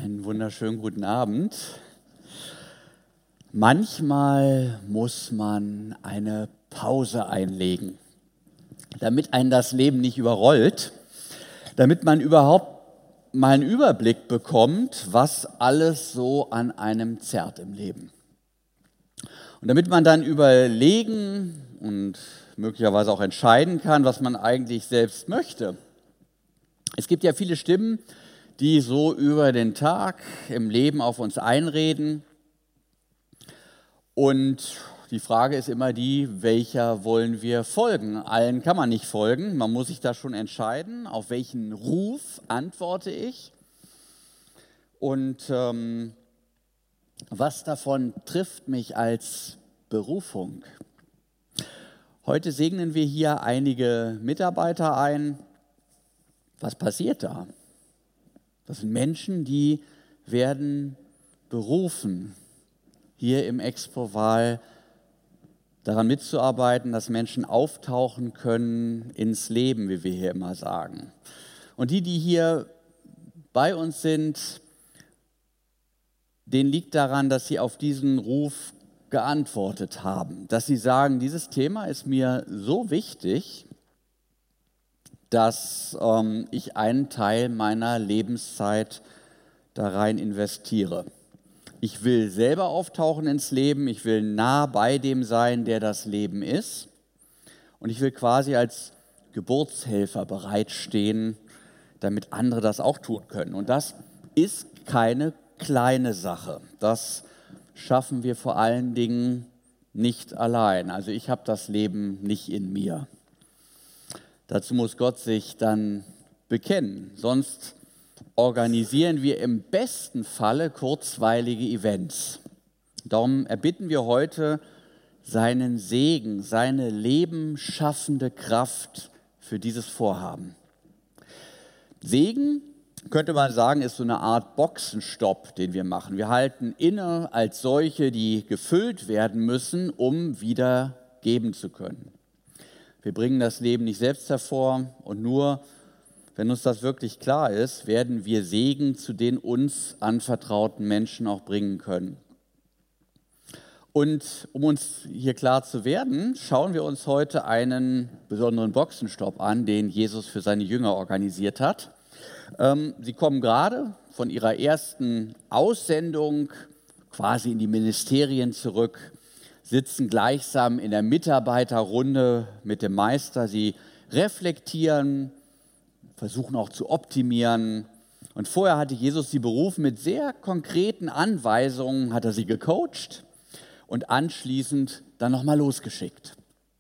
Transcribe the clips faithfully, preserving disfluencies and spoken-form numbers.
Einen wunderschönen guten Abend. Manchmal muss man eine Pause einlegen, damit einen das Leben nicht überrollt, damit man überhaupt mal einen Überblick bekommt, was alles so an einem zerrt im Leben. Und damit man dann überlegen und möglicherweise auch entscheiden kann, was man eigentlich selbst möchte. Es gibt ja viele Stimmen, die so über den Tag im Leben auf uns einreden. Und die Frage ist immer die, welcher wollen wir folgen? Allen kann man nicht folgen, man muss sich da schon entscheiden, auf welchen Ruf antworte ich. Und ähm, was davon trifft mich als Berufung? Heute segnen wir hier einige Mitarbeiter ein. Was passiert da? Das sind Menschen, die werden berufen, hier im Expo-Wahl daran mitzuarbeiten, dass Menschen auftauchen können ins Leben, wie wir hier immer sagen. Und die, die hier bei uns sind, denen liegt daran, dass sie auf diesen Ruf geantwortet haben, dass sie sagen, dieses Thema ist mir so wichtig, dass ähm, ich einen Teil meiner Lebenszeit da rein investiere. Ich will selber auftauchen ins Leben, ich will nah bei dem sein, der das Leben ist. Und ich will quasi als Geburtshelfer bereitstehen, damit andere das auch tun können. Und das ist keine kleine Sache. Das schaffen wir vor allen Dingen nicht allein. Also ich habe das Leben nicht in mir. Dazu muss Gott sich dann bekennen, sonst organisieren wir im besten Falle kurzweilige Events. Darum erbitten wir heute seinen Segen, seine lebensschaffende Kraft für dieses Vorhaben. Segen, könnte man sagen, ist so eine Art Boxenstopp, den wir machen. Wir halten inne als solche, die gefüllt werden müssen, um wieder geben zu können. Wir bringen das Leben nicht selbst hervor und nur, wenn uns das wirklich klar ist, werden wir Segen zu den uns anvertrauten Menschen auch bringen können. Und um uns hier klar zu werden, schauen wir uns heute einen besonderen Boxenstopp an, den Jesus für seine Jünger organisiert hat. Sie kommen gerade von ihrer ersten Aussendung quasi in die Ministerien zurück, sitzen gleichsam in der Mitarbeiterrunde mit dem Meister. Sie reflektieren, versuchen auch zu optimieren. Und vorher hatte Jesus sie berufen mit sehr konkreten Anweisungen, hat er sie gecoacht und anschließend dann nochmal losgeschickt.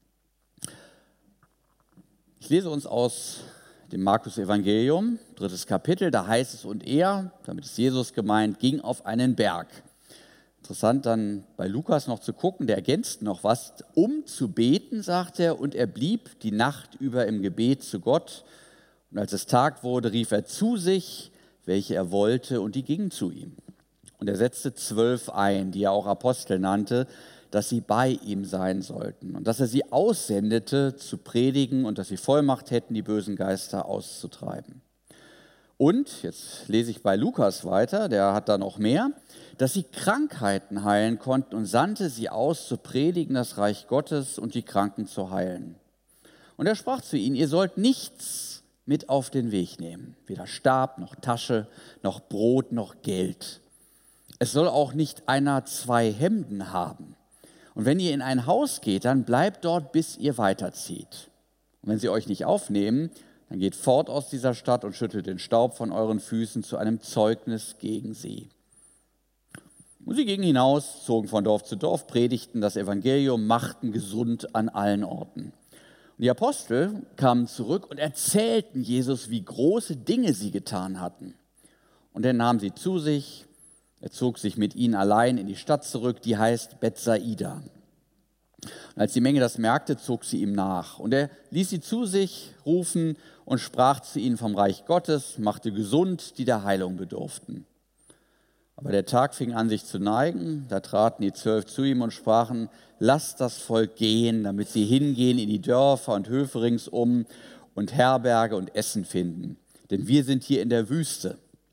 Ich lese uns aus dem Markus-Evangelium, drittes Kapitel, da heißt es, und er, damit ist Jesus gemeint, ging auf einen Berg. Interessant dann bei Lukas noch zu gucken, der ergänzt noch was, um zu beten, sagt er, und er blieb die Nacht über im Gebet zu Gott. Und als es Tag wurde, rief er zu sich, welche er wollte, und die gingen zu ihm. Und er setzte zwölf ein, die er auch Apostel nannte, dass sie bei ihm sein sollten und dass er sie aussendete, zu predigen und dass sie Vollmacht hätten, die bösen Geister auszutreiben. Und, jetzt lese ich bei Lukas weiter, der hat da noch mehr, dass sie Krankheiten heilen konnten und sandte sie aus, zu predigen das Reich Gottes und die Kranken zu heilen. Und er sprach zu ihnen, ihr sollt nichts mit auf den Weg nehmen, weder Stab noch Tasche, noch Brot noch Geld. Es soll auch nicht einer zwei Hemden haben. Und wenn ihr in ein Haus geht, dann bleibt dort, bis ihr weiterzieht. Und wenn sie euch nicht aufnehmen, dann geht fort aus dieser Stadt und schüttelt den Staub von euren Füßen zu einem Zeugnis gegen sie. Und sie gingen hinaus, zogen von Dorf zu Dorf, predigten das Evangelium, machten gesund an allen Orten. Und die Apostel kamen zurück und erzählten Jesus, wie große Dinge sie getan hatten. Und er nahm sie zu sich, er zog sich mit ihnen allein in die Stadt zurück, die heißt Bethsaida. Und als die Menge das merkte, zog sie ihm nach. Und er ließ sie zu sich rufen und sprach zu ihnen vom Reich Gottes, machte gesund, die der Heilung bedurften. Aber der Tag fing an, sich zu neigen. Da traten die Zwölf zu ihm und sprachen, lasst das Volk gehen, damit sie hingehen in die Dörfer und Höfe ringsum und Herberge und Essen finden. Denn wir sind hier in der Wüste.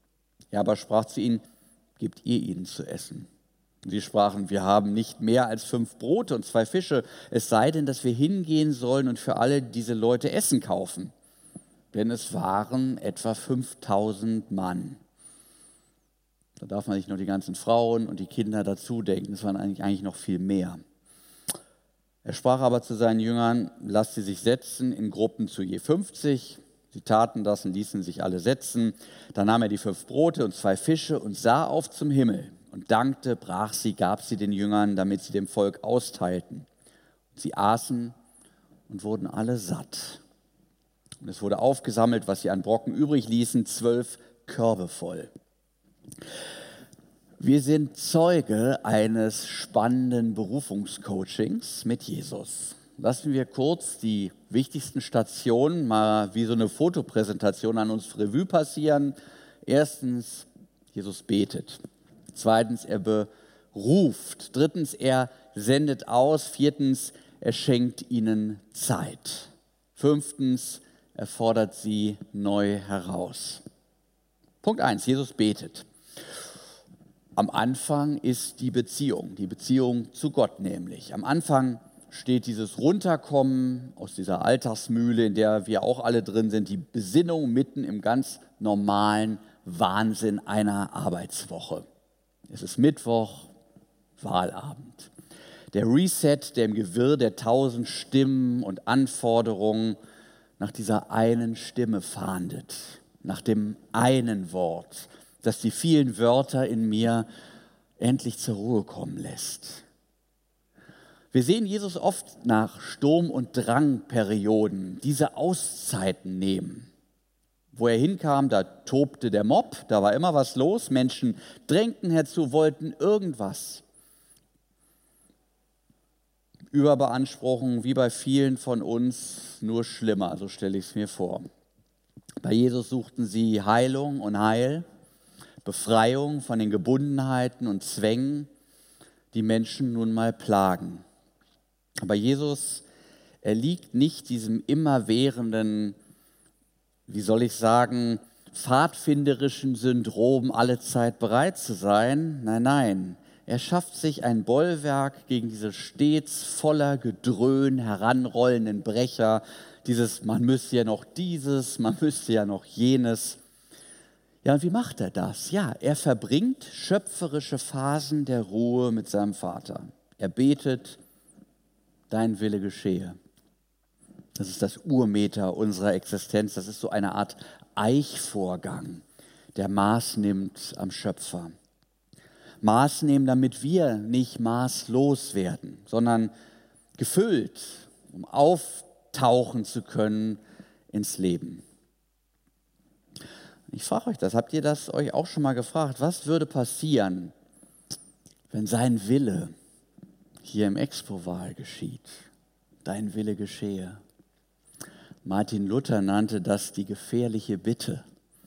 Er aber sprach zu ihnen, gebt ihr ihnen zu essen. Und sie sprachen, wir haben nicht mehr als fünf Brote und zwei Fische, es sei denn, dass wir hingehen sollen und für alle diese Leute Essen kaufen. Denn es waren etwa fünftausend Mann. Da darf man nicht nur die ganzen Frauen und die Kinder dazu denken, es waren eigentlich, eigentlich noch viel mehr. Er sprach aber zu seinen Jüngern, lasst sie sich setzen in Gruppen zu je fünfzig. Sie taten das und ließen sich alle setzen. Dann nahm er die fünf Brote und zwei Fische und sah auf zum Himmel und dankte, brach sie, gab sie den Jüngern, damit sie dem Volk austeilten. Sie aßen und wurden alle satt. Und es wurde aufgesammelt, was sie an Brocken übrig ließen, zwölf Körbe voll. Wir sind Zeuge eines spannenden Berufungscoachings mit Jesus. Lassen wir kurz die wichtigsten Stationen mal wie so eine Fotopräsentation an uns Revue passieren. Erstens, Jesus betet. Zweitens, er beruft. Drittens, er sendet aus. Viertens, er schenkt ihnen Zeit. Fünftens, er fordert sie neu heraus. Punkt eins, Jesus betet. Am Anfang ist die Beziehung, die Beziehung zu Gott nämlich. Am Anfang steht dieses Runterkommen aus dieser Alltagsmühle, in der wir auch alle drin sind, die Besinnung mitten im ganz normalen Wahnsinn einer Arbeitswoche. Es ist Mittwoch, Wahlabend. Der Reset, der im Gewirr der tausend Stimmen und Anforderungen nach dieser einen Stimme fahndet, nach dem einen Wort, das die vielen Wörter in mir endlich zur Ruhe kommen lässt. Wir sehen Jesus oft nach Sturm- und Drangperioden diese Auszeiten nehmen. Wo er hinkam, da tobte der Mob, da war immer was los, Menschen drängten herzu, wollten irgendwas. Überbeanspruchung, wie bei vielen von uns, nur schlimmer, so stelle ich es mir vor. Bei Jesus suchten sie Heilung und Heil, Befreiung von den Gebundenheiten und Zwängen, die Menschen nun mal plagen. Aber Jesus, er liegt nicht diesem immerwährenden, wie soll ich sagen, pfadfinderischen Syndrom, alle Zeit bereit zu sein. Nein, nein, er schafft sich ein Bollwerk gegen diese stets voller Gedröhn heranrollenden Brecher, dieses, man müsste ja noch dieses, man müsste ja noch jenes. Ja, und wie macht er das? Ja, er verbringt schöpferische Phasen der Ruhe mit seinem Vater. Er betet, dein Wille geschehe. Das ist das Urmeter unserer Existenz. Das ist so eine Art Eichvorgang, der Maß nimmt am Schöpfer. Maß nehmen, damit wir nicht maßlos werden, sondern gefüllt, um auftauchen zu können ins Leben. Ich frage euch das, habt ihr das euch auch schon mal gefragt? Was würde passieren, wenn sein Wille hier im Expo-Wahl geschieht? Dein Wille geschehe. Martin Luther nannte das die gefährliche Bitte.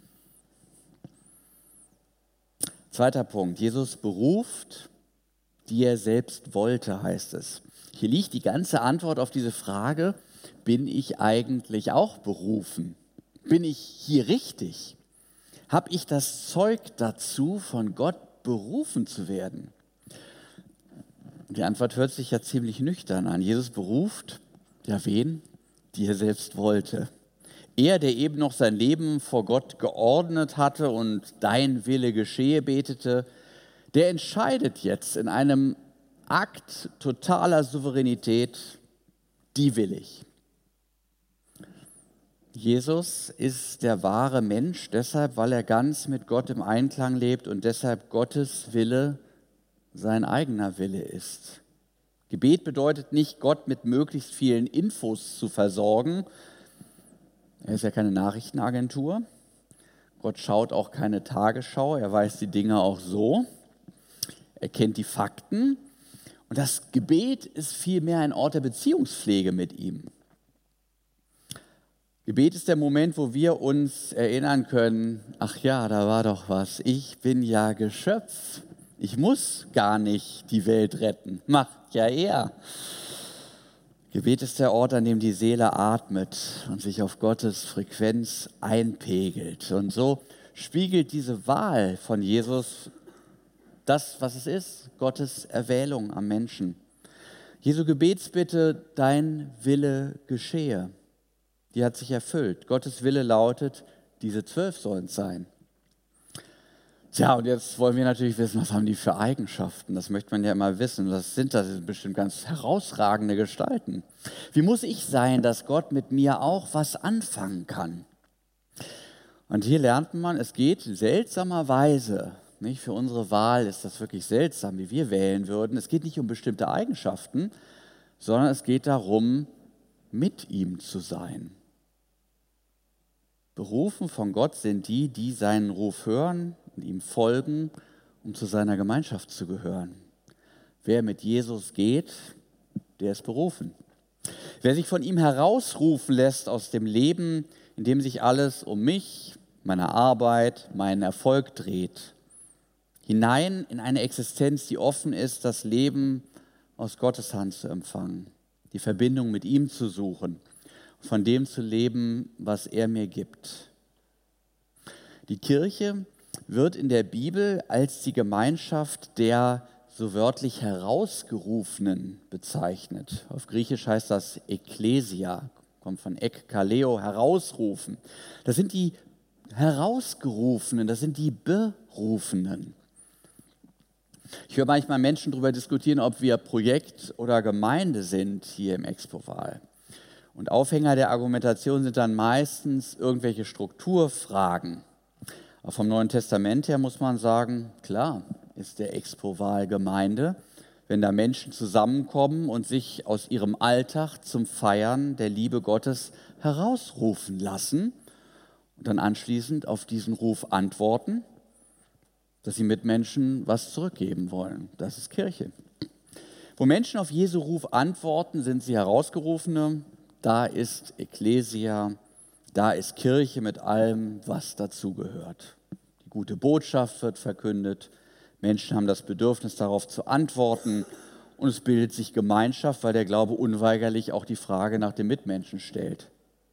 Zweiter Punkt, Jesus beruft, die er selbst wollte, heißt es. Hier liegt die ganze Antwort auf diese Frage, bin ich eigentlich auch berufen? Bin ich hier richtig? Habe ich das Zeug dazu, von Gott berufen zu werden? Die Antwort hört sich ja ziemlich nüchtern an. Jesus beruft, ja wen? Die er selbst wollte. Er, der eben noch sein Leben vor Gott geordnet hatte und dein Wille geschehe betete, der entscheidet jetzt in einem Akt totaler Souveränität, die will ich. Jesus ist der wahre Mensch, deshalb, weil er ganz mit Gott im Einklang lebt und deshalb Gottes Wille sein eigener Wille ist. Gebet bedeutet nicht, Gott mit möglichst vielen Infos zu versorgen. Er ist ja keine Nachrichtenagentur. Gott schaut auch keine Tagesschau. Er weiß die Dinge auch so. Er kennt die Fakten. Und das Gebet ist vielmehr ein Ort der Beziehungspflege mit ihm. Gebet ist der Moment, wo wir uns erinnern können, ach ja, da war doch was. Ich bin ja Geschöpf. Ich muss gar nicht die Welt retten. Macht ja er. Gebet ist der Ort, an dem die Seele atmet und sich auf Gottes Frequenz einpegelt. Und so spiegelt diese Wahl von Jesus das, was es ist, Gottes Erwählung am Menschen. Jesu Gebetsbitte, dein Wille geschehe, die hat sich erfüllt. Gottes Wille lautet, diese zwölf sollen es sein. Tja, und jetzt wollen wir natürlich wissen, was haben die für Eigenschaften? Das möchte man ja immer wissen. Was sind das? Das sind bestimmt ganz herausragende Gestalten. Wie muss ich sein, dass Gott mit mir auch was anfangen kann? Und hier lernt man, es geht seltsamerweise, nicht? Für unsere Wahl ist das wirklich seltsam, wie wir wählen würden. Es geht nicht um bestimmte Eigenschaften, sondern es geht darum, mit ihm zu sein. Berufen von Gott sind die, die seinen Ruf hören und ihm folgen, um zu seiner Gemeinschaft zu gehören. Wer mit Jesus geht, der ist berufen. Wer sich von ihm herausrufen lässt aus dem Leben, in dem sich alles um mich, meine Arbeit, meinen Erfolg dreht, hinein in eine Existenz, die offen ist, das Leben aus Gottes Hand zu empfangen, die Verbindung mit ihm zu suchen, von dem zu leben, was er mir gibt. Die Kirche wird in der Bibel als die Gemeinschaft der so wörtlich Herausgerufenen bezeichnet. Auf Griechisch heißt das Ekklesia, kommt von ekkaleo, herausrufen. Das sind die Herausgerufenen, das sind die Berufenen. Ich höre manchmal Menschen darüber diskutieren, ob wir Projekt oder Gemeinde sind hier im Expo-Wahl. Und Aufhänger der Argumentation sind dann meistens irgendwelche Strukturfragen. Aber vom Neuen Testament her muss man sagen, klar ist der Expo-Wahl Gemeinde, wenn da Menschen zusammenkommen und sich aus ihrem Alltag zum Feiern der Liebe Gottes herausrufen lassen und dann anschließend auf diesen Ruf antworten, dass sie Mitmenschen was zurückgeben wollen. Das ist Kirche. Wo Menschen auf Jesu Ruf antworten, sind sie Herausgerufene. Da ist Ekklesia, da ist Kirche mit allem, was dazugehört. Die gute Botschaft wird verkündet. Menschen haben das Bedürfnis, darauf zu antworten. Und es bildet sich Gemeinschaft, weil der Glaube unweigerlich auch die Frage nach dem Mitmenschen stellt.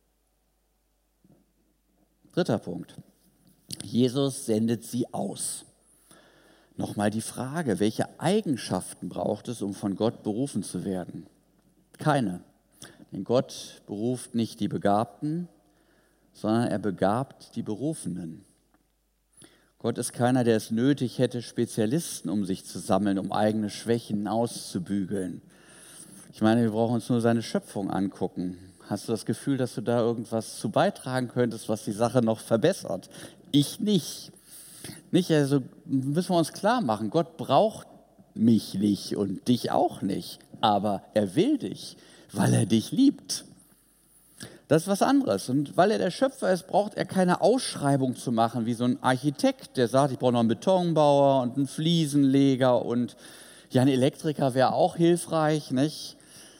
Dritter Punkt. Jesus sendet sie aus. Nochmal die Frage, welche Eigenschaften braucht es, um von Gott berufen zu werden? Keine. Denn Gott beruft nicht die Begabten, sondern er begabt die Berufenen. Gott ist keiner, der es nötig hätte, Spezialisten um sich zu sammeln, um eigene Schwächen auszubügeln. Ich meine, wir brauchen uns nur seine Schöpfung angucken. Hast du das Gefühl, dass du da irgendwas zu beitragen könntest, was die Sache noch verbessert? Ich nicht. Nicht, also müssen wir uns klar machen, Gott braucht mich nicht und dich auch nicht, aber er will dich, weil er dich liebt. Das ist was anderes. Und weil er der Schöpfer ist, braucht er keine Ausschreibung zu machen, wie so ein Architekt, der sagt, ich brauche noch einen Betonbauer und einen Fliesenleger und ja, ein Elektriker wäre auch hilfreich, nicht?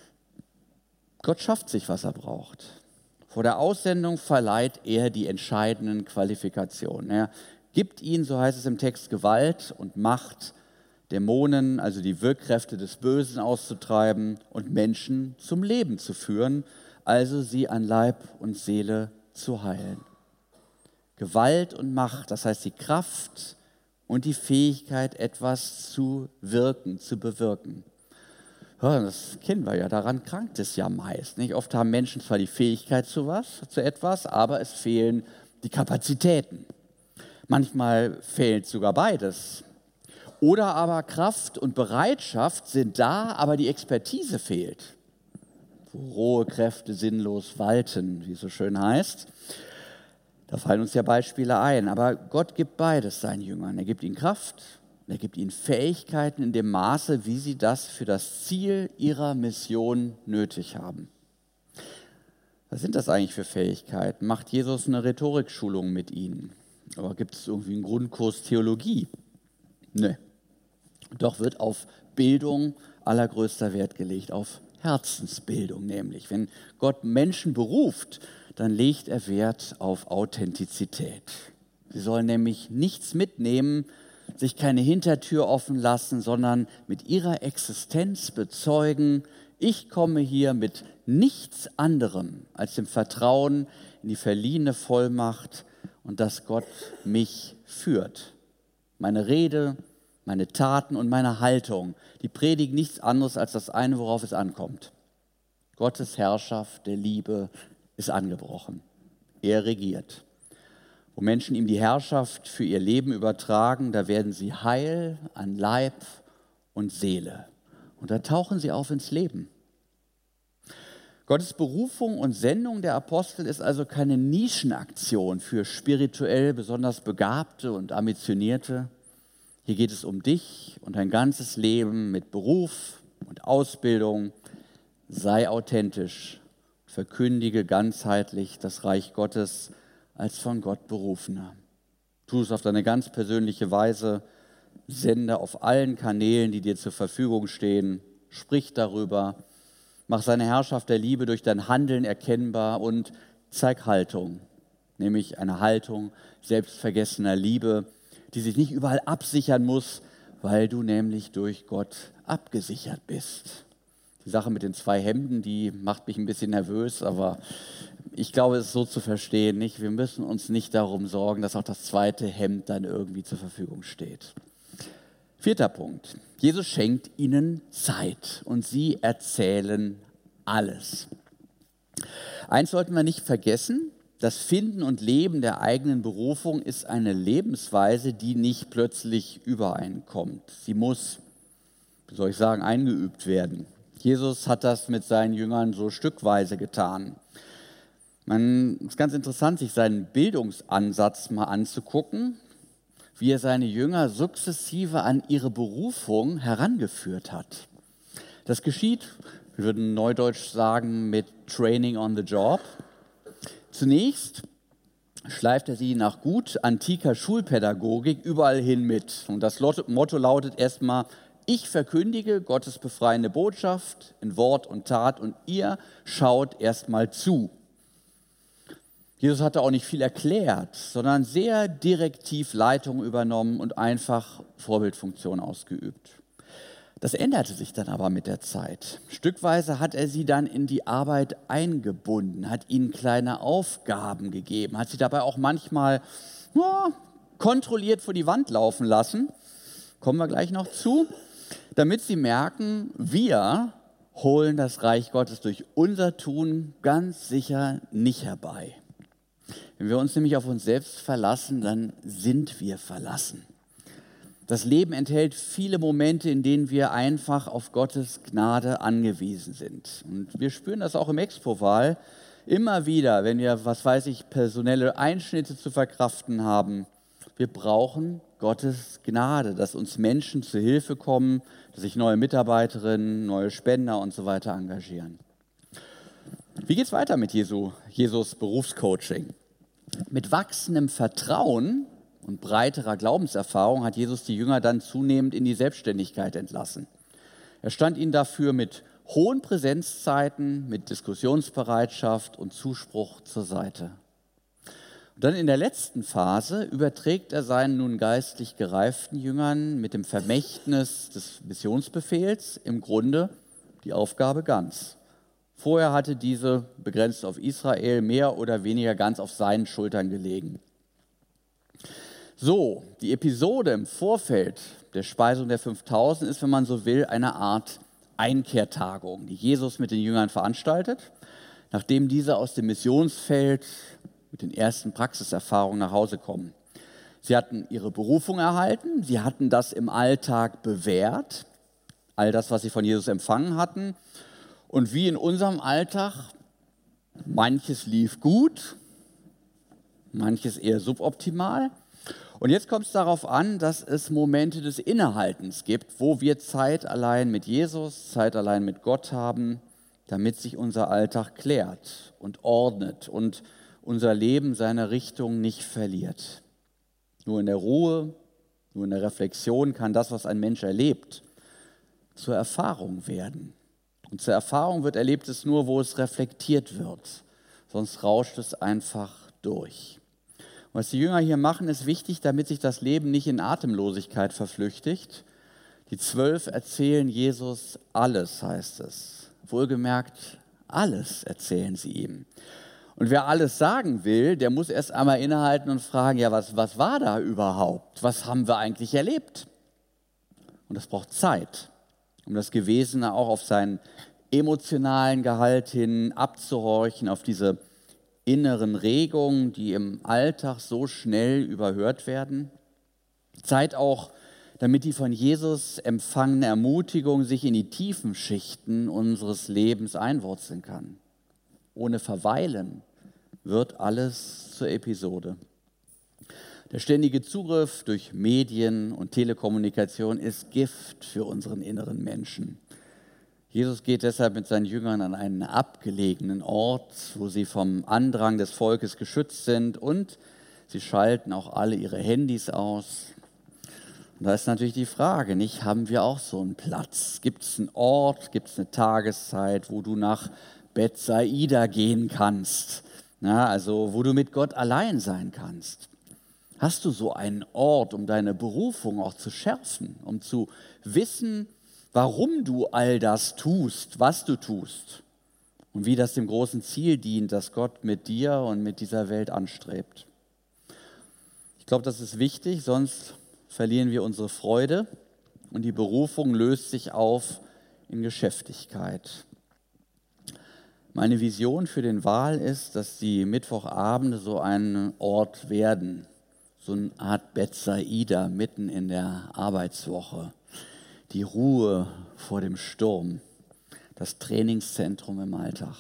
Gott schafft sich, was er braucht. Vor der Aussendung verleiht er die entscheidenden Qualifikationen. Er gibt ihnen, so heißt es im Text, Gewalt und Macht, Dämonen, also die Wirkkräfte des Bösen auszutreiben und Menschen zum Leben zu führen, also sie an Leib und Seele zu heilen. Gewalt und Macht, das heißt die Kraft und die Fähigkeit, etwas zu wirken, zu bewirken. Ja, das kennen wir ja, daran krankt es ja meist. Nicht? Oft haben Menschen zwar die Fähigkeit zu, was, zu etwas, aber es fehlen die Kapazitäten. Manchmal fehlt sogar beides. Oder aber Kraft und Bereitschaft sind da, aber die Expertise fehlt. Wo rohe Kräfte sinnlos walten, wie es so schön heißt. Da fallen uns ja Beispiele ein. Aber Gott gibt beides seinen Jüngern. Er gibt ihnen Kraft, er gibt ihnen Fähigkeiten in dem Maße, wie sie das für das Ziel ihrer Mission nötig haben. Was sind das eigentlich für Fähigkeiten? Macht Jesus eine Rhetorikschulung mit ihnen? Aber gibt es irgendwie einen Grundkurs Theologie? Nee. Doch wird auf Bildung allergrößter Wert gelegt, auf Herzensbildung nämlich. Wenn Gott Menschen beruft, dann legt er Wert auf Authentizität. Sie sollen nämlich nichts mitnehmen, sich keine Hintertür offen lassen, sondern mit ihrer Existenz bezeugen, ich komme hier mit nichts anderem als dem Vertrauen in die verliehene Vollmacht und dass Gott mich führt. Meine Rede, meine Taten und meine Haltung, die predigen nichts anderes als das eine, worauf es ankommt. Gottes Herrschaft der Liebe ist angebrochen. Er regiert. Wo Menschen ihm die Herrschaft für ihr Leben übertragen, da werden sie heil an Leib und Seele. Und da tauchen sie auf ins Leben. Gottes Berufung und Sendung der Apostel ist also keine Nischenaktion für spirituell besonders Begabte und Ambitionierte. Hier geht es um dich und dein ganzes Leben mit Beruf und Ausbildung. Sei authentisch, verkündige ganzheitlich das Reich Gottes als von Gott Berufener. Tu es auf deine ganz persönliche Weise, sende auf allen Kanälen, die dir zur Verfügung stehen, sprich darüber, mach seine Herrschaft der Liebe durch dein Handeln erkennbar und zeig Haltung, nämlich eine Haltung selbstvergessener Liebe, die sich nicht überall absichern muss, weil du nämlich durch Gott abgesichert bist. Die Sache mit den zwei Hemden, die macht mich ein bisschen nervös, aber ich glaube, es ist so zu verstehen, nicht? Wir müssen uns nicht darum sorgen, dass auch das zweite Hemd dann irgendwie zur Verfügung steht. Vierter Punkt. Jesus schenkt ihnen Zeit und sie erzählen alles. Eins sollten wir nicht vergessen: Das Finden und Leben der eigenen Berufung ist eine Lebensweise, die nicht plötzlich übereinkommt. Sie muss, wie soll ich sagen, eingeübt werden. Jesus hat das mit seinen Jüngern so stückweise getan. Man, es ist ganz interessant, sich seinen Bildungsansatz mal anzugucken, wie er seine Jünger sukzessive an ihre Berufung herangeführt hat. Das geschieht, wir würden neudeutsch sagen, mit Training on the Job. Zunächst schleift er sie nach gut antiker Schulpädagogik überall hin mit. Und das Motto lautet erstmal: Ich verkündige Gottes befreiende Botschaft in Wort und Tat und ihr schaut erstmal zu. Jesus hatte auch nicht viel erklärt, sondern sehr direktiv Leitung übernommen und einfach Vorbildfunktion ausgeübt. Das änderte sich dann aber mit der Zeit. Stückweise hat er sie dann in die Arbeit eingebunden, hat ihnen kleine Aufgaben gegeben, hat sie dabei auch manchmal ja, kontrolliert vor die Wand laufen lassen. Kommen wir gleich noch zu. Damit sie merken, wir holen das Reich Gottes durch unser Tun ganz sicher nicht herbei. Wenn wir uns nämlich auf uns selbst verlassen, dann sind wir verlassen. Das Leben enthält viele Momente, in denen wir einfach auf Gottes Gnade angewiesen sind. Und wir spüren das auch im Expo-Wahl immer wieder, wenn wir, was weiß ich, personelle Einschnitte zu verkraften haben. Wir brauchen Gottes Gnade, dass uns Menschen zu Hilfe kommen, dass sich neue Mitarbeiterinnen, neue Spender und so weiter engagieren. Wie geht es weiter mit Jesu, Jesus Berufscoaching? Mit wachsendem Vertrauen und breiterer Glaubenserfahrung hat Jesus die Jünger dann zunehmend in die Selbstständigkeit entlassen. Er stand ihnen dafür mit hohen Präsenzzeiten, mit Diskussionsbereitschaft und Zuspruch zur Seite. Und dann in der letzten Phase überträgt er seinen nun geistlich gereiften Jüngern mit dem Vermächtnis des Missionsbefehls im Grunde die Aufgabe ganz. Vorher hatte diese, begrenzt auf Israel, mehr oder weniger ganz auf seinen Schultern gelegen. So, die Episode im Vorfeld der Speisung der fünftausend ist, wenn man so will, eine Art Einkehrtagung, die Jesus mit den Jüngern veranstaltet, nachdem diese aus dem Missionsfeld mit den ersten Praxiserfahrungen nach Hause kommen. Sie hatten ihre Berufung erhalten, sie hatten das im Alltag bewährt, all das, was sie von Jesus empfangen hatten. Und wie in unserem Alltag, manches lief gut, manches eher suboptimal. Und jetzt kommt es darauf an, dass es Momente des Innehaltens gibt, wo wir Zeit allein mit Jesus, Zeit allein mit Gott haben, damit sich unser Alltag klärt und ordnet und unser Leben seine Richtung nicht verliert. Nur in der Ruhe, nur in der Reflexion kann das, was ein Mensch erlebt, zur Erfahrung werden. Und zur Erfahrung wird Erlebtes nur, wo es reflektiert wird. Sonst rauscht es einfach durch. Und was die Jünger hier machen, ist wichtig, damit sich das Leben nicht in Atemlosigkeit verflüchtigt. Die Zwölf erzählen Jesus alles, heißt es. Wohlgemerkt, alles erzählen sie ihm. Und wer alles sagen will, der muss erst einmal innehalten und fragen, ja, was, was war da überhaupt? Was haben wir eigentlich erlebt? Und das braucht Zeit, um das Gewesene auch auf seinen emotionalen Gehalt hin abzuhorchen, auf diese inneren Regungen, die im Alltag so schnell überhört werden. Zeit auch, damit die von Jesus empfangene Ermutigung sich in die tiefen Schichten unseres Lebens einwurzeln kann. Ohne Verweilen wird alles zur Episode. Der ständige Zugriff durch Medien und Telekommunikation ist Gift für unseren inneren Menschen. Jesus geht deshalb mit seinen Jüngern an einen abgelegenen Ort, wo sie vom Andrang des Volkes geschützt sind, und sie schalten auch alle ihre Handys aus. Und da ist natürlich die Frage, nicht, haben wir auch so einen Platz? Gibt es einen Ort, gibt es eine Tageszeit, wo du nach Bethsaida gehen kannst? Na, also wo du mit Gott allein sein kannst. Hast du so einen Ort, um deine Berufung auch zu schärfen, um zu wissen, warum du all das tust, was du tust und wie das dem großen Ziel dient, das Gott mit dir und mit dieser Welt anstrebt? Ich glaube, das ist wichtig, sonst verlieren wir unsere Freude und die Berufung löst sich auf in Geschäftigkeit. Meine Vision für den Wahl ist, dass die Mittwochabende so ein Ort werden, so eine Art Bethsaida mitten in der Arbeitswoche. Die Ruhe vor dem Sturm, das Trainingszentrum im Alltag.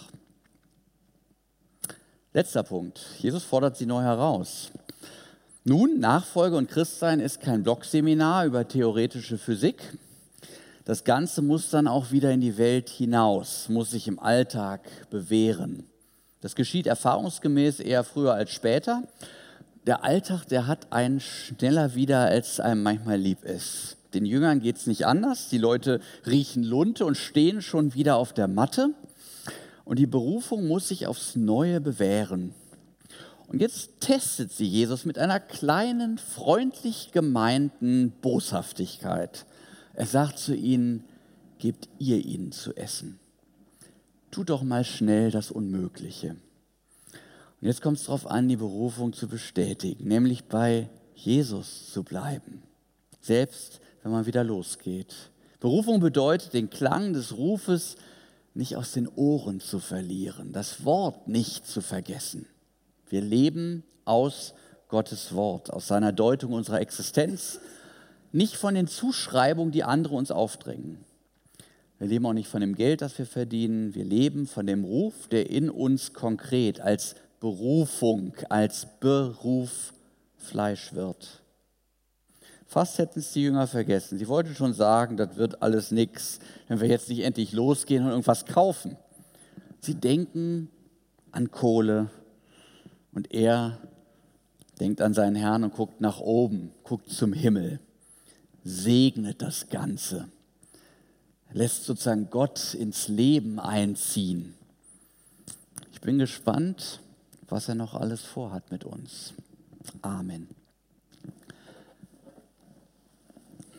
Letzter Punkt. Jesus fordert sie neu heraus. Nun, Nachfolge und Christsein ist kein Blockseminar über theoretische Physik. Das Ganze muss dann auch wieder in die Welt hinaus, muss sich im Alltag bewähren. Das geschieht erfahrungsgemäß eher früher als später. Der Alltag, der hat einen schneller wieder, als einem manchmal lieb ist. Den Jüngern geht es nicht anders. Die Leute riechen Lunte und stehen schon wieder auf der Matte. Und die Berufung muss sich aufs Neue bewähren. Und jetzt testet sie Jesus mit einer kleinen, freundlich gemeinten Boshaftigkeit. Er sagt zu ihnen, gebt ihr ihnen zu essen. Tut doch mal schnell das Unmögliche. Und jetzt kommt es darauf an, die Berufung zu bestätigen, nämlich bei Jesus zu bleiben, selbst wenn man wieder losgeht. Berufung bedeutet, den Klang des Rufes nicht aus den Ohren zu verlieren, das Wort nicht zu vergessen. Wir leben aus Gottes Wort, aus seiner Deutung unserer Existenz, nicht von den Zuschreibungen, die andere uns aufdrängen. Wir leben auch nicht von dem Geld, das wir verdienen. Wir leben von dem Ruf, der in uns konkret als Berufung, als Beruf Fleisch wird. Fast hätten es die Jünger vergessen. Sie wollten schon sagen, das wird alles nichts, wenn wir jetzt nicht endlich losgehen und irgendwas kaufen. Sie denken an Kohle und er denkt an seinen Herrn und guckt nach oben, guckt zum Himmel, segnet das Ganze, lässt sozusagen Gott ins Leben einziehen. Ich bin gespannt, was er noch alles vorhat mit uns. Amen.